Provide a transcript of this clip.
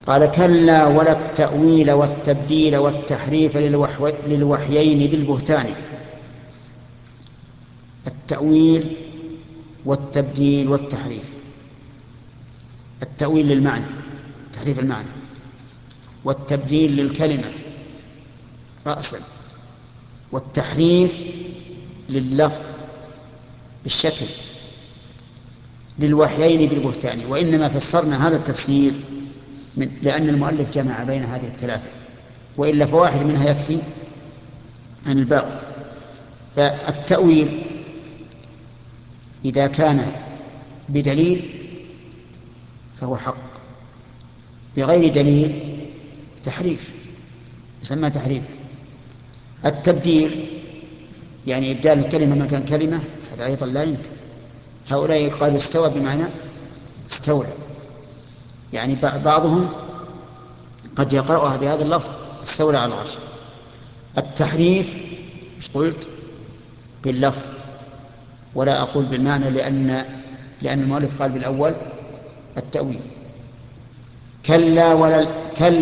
قال: كلا ولا التأويل والتبديل والتحريف للوحيين بالبهتان. التأويل والتبديل والتحريف: التأويل للمعنى، تحريف المعنى، والتبديل للكلمة رأسا، والتحريف لللفظ بالشكل، للوحيين بالبهتان. وإنما فسرنا هذا التفسير لأن المؤلف جمع بين هذه الثلاثة، وإلا فواحد منها يكفي عن الباقي. فالتأويل إذا كان بدليل فهو حق، بغير دليل تحريف، يسمى تحريف. التبديل يعني إبدال الكلمة مكان كلمة، هذا أيضا لا يمكن. هؤلاء قالوا استوى بمعنى استولى، يعني بعضهم قد يقرأها بهذا اللفظ استولى على العرش. التحريف مش قلت باللفظ ولا أقول بالمعنى، لأن المؤلف قال بالأول التأويل. كلا